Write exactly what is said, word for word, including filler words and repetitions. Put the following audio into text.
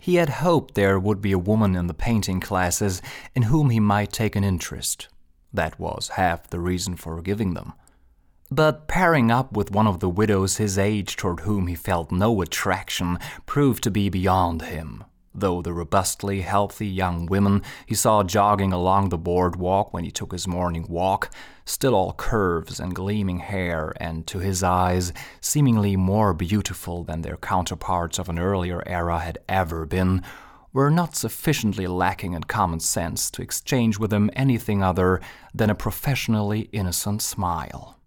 He had hoped there would be a woman in the painting classes in whom he might take an interest. That was half the reason for giving them. But pairing up with one of the widows his age toward whom he felt no attraction proved to be beyond him, though the robustly healthy young women he saw jogging along the boardwalk when he took his morning walk, still all curves and gleaming hair, and to his eyes seemingly more beautiful than their counterparts of an earlier era had ever been, were not sufficiently lacking in common sense to exchange with him anything other than a professionally innocent smile.